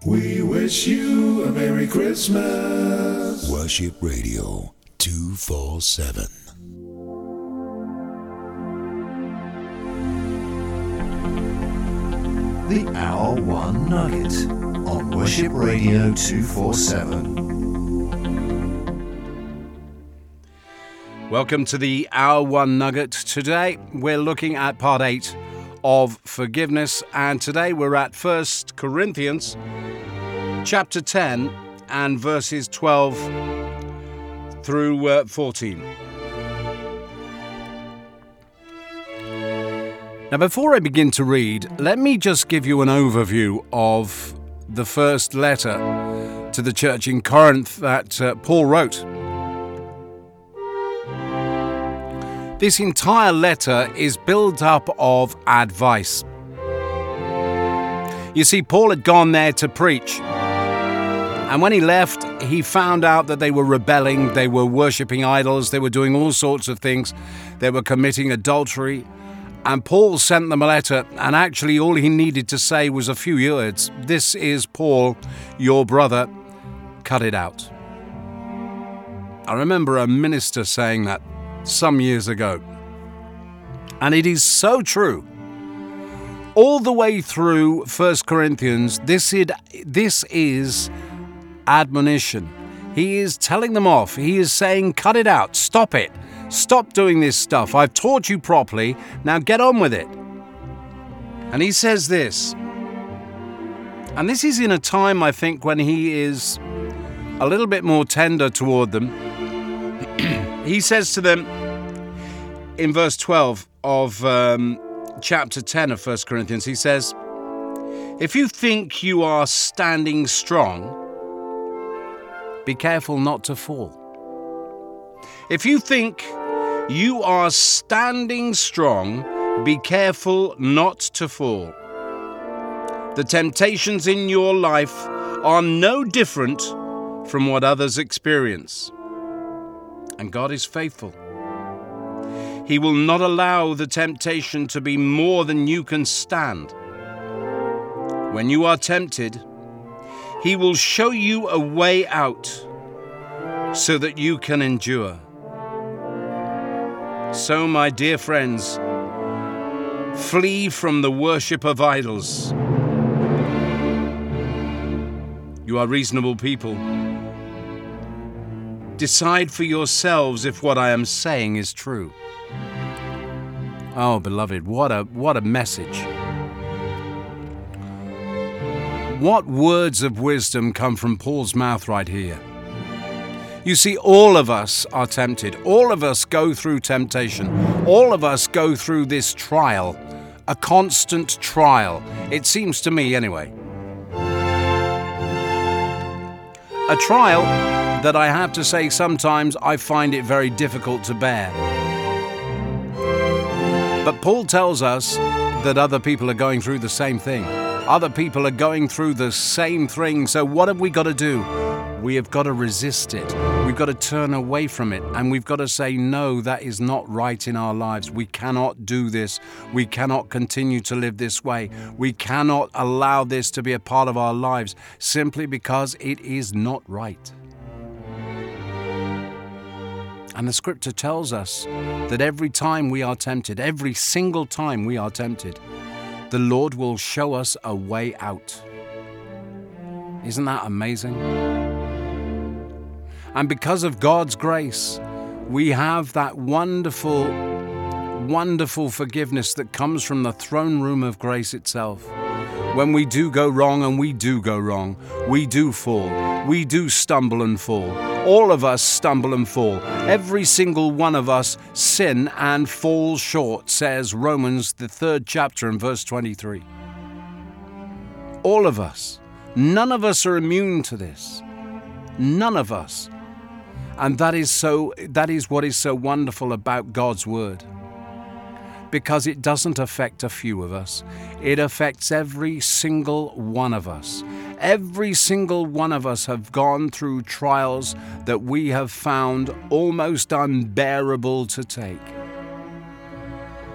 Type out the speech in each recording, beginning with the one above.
We wish you a Merry Christmas. Worship Radio 247. The Hour One Nugget on Worship Radio 247. Welcome to the Hour One Nugget. Today we're looking at part 8 of forgiveness, and today we're at 1 Corinthians chapter 10 and verses 12 through 14. Now, before I begin to read, let me just give you an overview of the first letter to the church in Corinth that Paul wrote. This entire letter is built up of advice. You see, Paul had gone there to preach. And when he left, he found out that they were rebelling, they were worshipping idols, they were doing all sorts of things, they were committing adultery. And Paul sent them a letter, and actually all he needed to say was a few words. This is Paul, your brother, cut it out. I remember a minister saying that some years ago. And it is so true. All the way through 1 Corinthians, this is admonition. He is telling them off. He is saying, cut it out, stop it. Stop doing this stuff. I've taught you properly. Now get on with it. And he says this. And this is in a time, I think, when he is a little bit more tender toward them. He says to them in verse 12 of chapter 10 of 1 Corinthians, he says, if you think you are standing strong, be careful not to fall. If you think you are standing strong, be careful not to fall. The temptations in your life are no different from what others experience. And God is faithful. He will not allow the temptation to be more than you can stand. When you are tempted, He will show you a way out so that you can endure. So, my dear friends, flee from the worship of idols. You are reasonable people. Decide for yourselves if what I am saying is true. Oh, beloved, what a message. What words of wisdom come from Paul's mouth right here. You see, all of us are tempted. All of us go through temptation. All of us go through this trial, a constant trial. It seems to me anyway. A trial that I have to say sometimes I find it very difficult to bear. But Paul tells us that other people are going through the same thing. Other people are going through the same thing. So what have we got to do? We have got to resist it. We've got to turn away from it. And we've got to say, no, that is not right in our lives. We cannot do this. We cannot continue to live this way. We cannot allow this to be a part of our lives simply because it is not right. And the scripture tells us that every time we are tempted, every single time we are tempted, the Lord will show us a way out. Isn't that amazing? And because of God's grace, we have that wonderful, wonderful forgiveness that comes from the throne room of grace itself. When we do go wrong, and we do go wrong, we do fall, we do stumble and fall. All of us stumble and fall. Every single one of us sin and fall short, says Romans, the 3rd chapter and verse 23. All of us. None of us are immune to this. None of us. And that is what is so wonderful about God's word. Because it doesn't affect a few of us. It affects every single one of us. Every single one of us have gone through trials that we have found almost unbearable to take.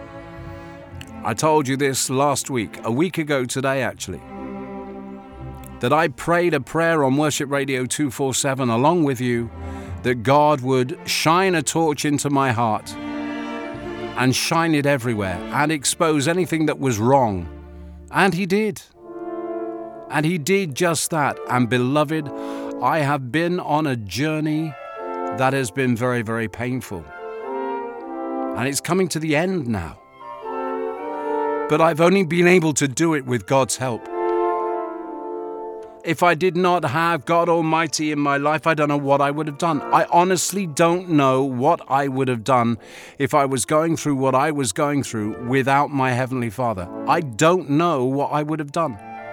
I told you this last week, a week ago today actually. that I prayed a prayer on Worship Radio 247 along with you, that God would shine a torch into my heart and shine it everywhere and expose anything that was wrong. And He did. And He did just that. And beloved, I have been on a journey that has been very, very painful. And it's coming to the end now. But I've only been able to do it with God's help. If I did not have God Almighty in my life, I don't know what I would have done. I honestly don't know what I would have done if I was going through what I was going through without my Heavenly Father. I don't know what I would have done.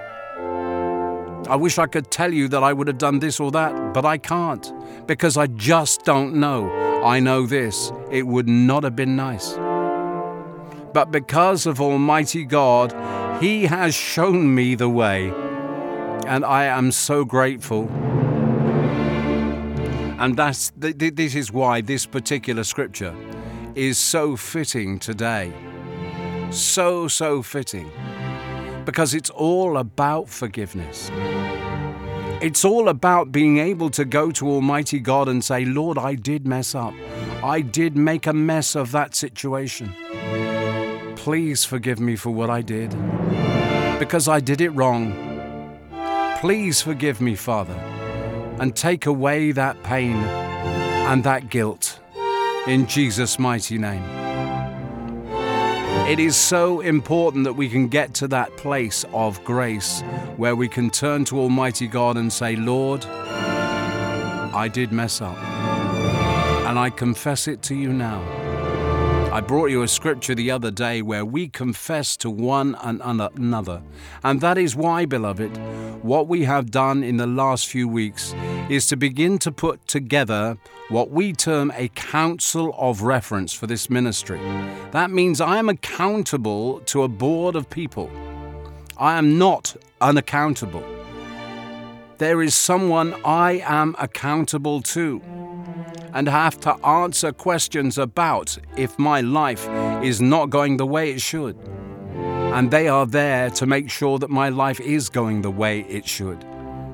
I wish I could tell you that I would have done this or that, but I can't, because I just don't know. I know this, it would not have been nice. But because of Almighty God, He has shown me the way. And I am so grateful. And this is why this particular scripture is so fitting today. So fitting. Because it's all about forgiveness. It's all about being able to go to Almighty God and say, Lord, I did mess up. I did make a mess of that situation. Please forgive me for what I did, because I did it wrong. Please forgive me, Father, and take away that pain and that guilt in Jesus' mighty name. It is so important that we can get to that place of grace where we can turn to Almighty God and say, Lord, I did mess up, and I confess it to you now. I brought you a scripture the other day where we confess to one another. And that is why, beloved, what we have done in the last few weeks is to begin to put together what we term a council of reference for this ministry. That means I am accountable to a board of people. I am not unaccountable. There is someone I am accountable to and have to answer questions about if my life is not going the way it should. And they are there to make sure that my life is going the way it should.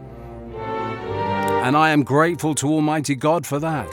And I am grateful to Almighty God for that.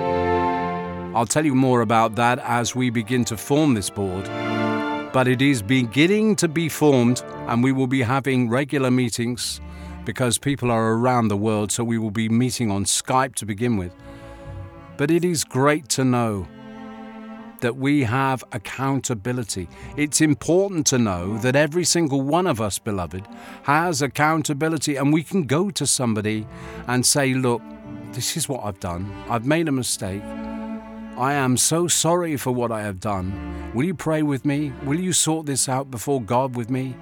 I'll tell you more about that as we begin to form this board. But it is beginning to be formed, and we will be having regular meetings because people are around the world, so we will be meeting on Skype to begin with. But it is great to know that we have accountability. It's important to know that every single one of us, beloved, has accountability, and we can go to somebody and say, look, this is what I've done. I've made a mistake. I am so sorry for what I have done. Will you pray with me? Will you sort this out before God with me?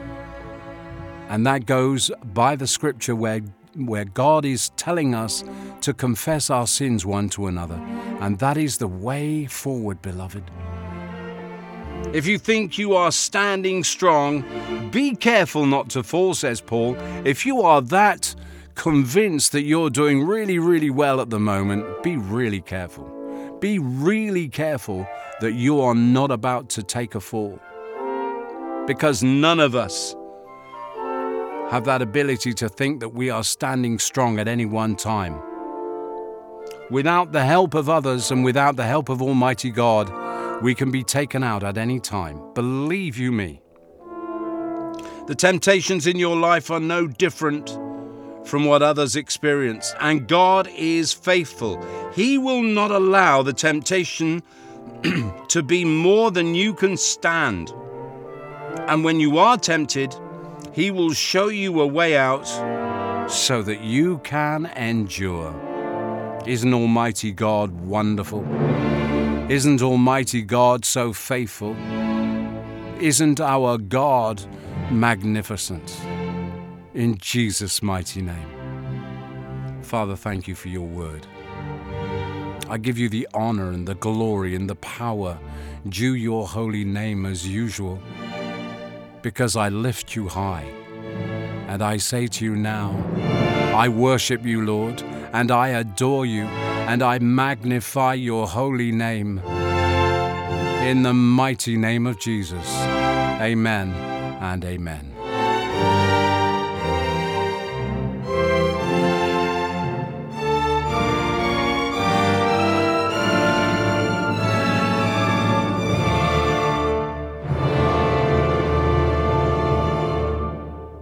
And that goes by the scripture where God is telling us to confess our sins one to another. And that is the way forward, beloved. If you think you are standing strong, be careful not to fall, says Paul. If you are that convinced that you're doing really, really well at the moment, be really careful. Be really careful that you are not about to take a fall. Because none of us have that ability to think that we are standing strong at any one time. Without the help of others and without the help of Almighty God, we can be taken out at any time. Believe you me. The temptations in your life are no different from what others experience, and God is faithful. He will not allow the temptation to be more than you can stand. And when you are tempted, He will show you a way out so that you can endure. Isn't Almighty God wonderful? Isn't Almighty God so faithful? Isn't our God magnificent? In Jesus' mighty name. Father, thank you for your word. I give you the honor and the glory and the power due your holy name as usual, because I lift you high. And I say to you now, I worship you, Lord, and I adore you, and I magnify your holy name. In the mighty name of Jesus. Amen and amen.